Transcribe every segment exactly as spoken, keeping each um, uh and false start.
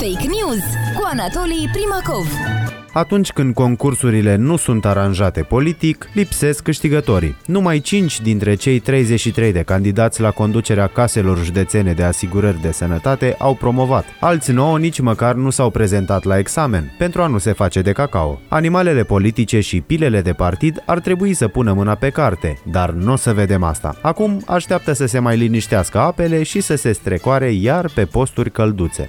Fake News cu Anatolii Primacov. Atunci când concursurile nu sunt aranjate politic, lipsesc câștigătorii. Numai cinci dintre cei treizeci și trei de candidați la conducerea caselor județene de asigurări de sănătate au promovat. Alți nouă nici măcar nu s-au prezentat la examen, pentru a nu se face de cacao. Animalele politice și pilele de partid ar trebui să pună mâna pe carte, dar nu o să vedem asta. Acum așteaptă să se mai liniștească apele și să se strecoare iar pe posturi călduțe.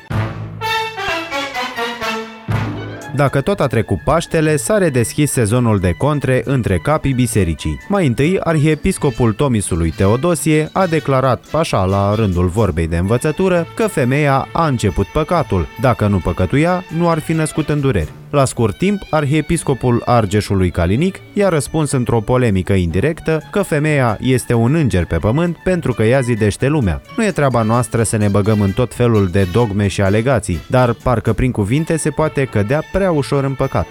Dacă tot a trecut Paștele, s-a redeschis sezonul de contre între capii bisericii. Mai întâi, arhiepiscopul Tomisului Teodosie a declarat așa la rândul vorbei de învățătură că femeia a început păcatul. Dacă nu păcătuia, nu ar fi născut în dureri. La scurt timp, arhiepiscopul Argeșului Calinic i-a răspuns într-o polemică indirectă că femeia este un înger pe pământ pentru că ea zidește lumea. Nu e treaba noastră să ne băgăm în tot felul de dogme și alegații, dar parcă prin cuvinte se poate cădea prea ușor în păcat.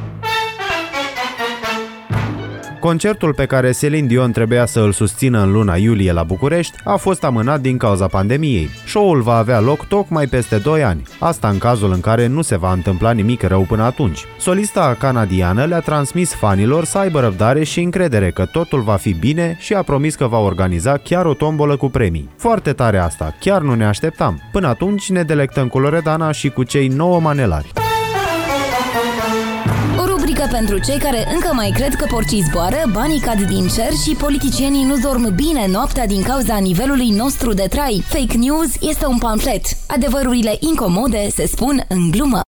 Concertul pe care Celine Dion trebuia să îl susțină în luna iulie la București a fost amânat din cauza pandemiei. Show-ul va avea loc tocmai peste doi ani, asta în cazul în care nu se va întâmpla nimic rău până atunci. Solista canadiană le-a transmis fanilor să aibă răbdare și încredere că totul va fi bine și a promis că va organiza chiar o tombolă cu premii. Foarte tare asta, chiar nu ne așteptam. Până atunci ne delectăm cu Loredana și cu cei nouă manelari. Rubrică pentru cei care încă mai cred că porcii zboară, banii cad din cer și politicienii nu dorm bine noaptea din cauza nivelului nostru de trai. Fake News este un pamflet. Adevărurile incomode se spun în glumă.